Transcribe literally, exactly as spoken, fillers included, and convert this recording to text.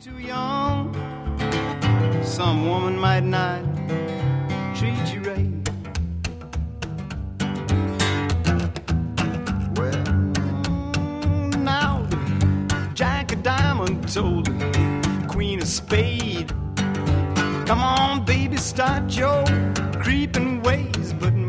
Too young, some woman might not treat you right. Well, now Jack of Diamond told the Queen of Spade, come on, baby, start your creeping ways, but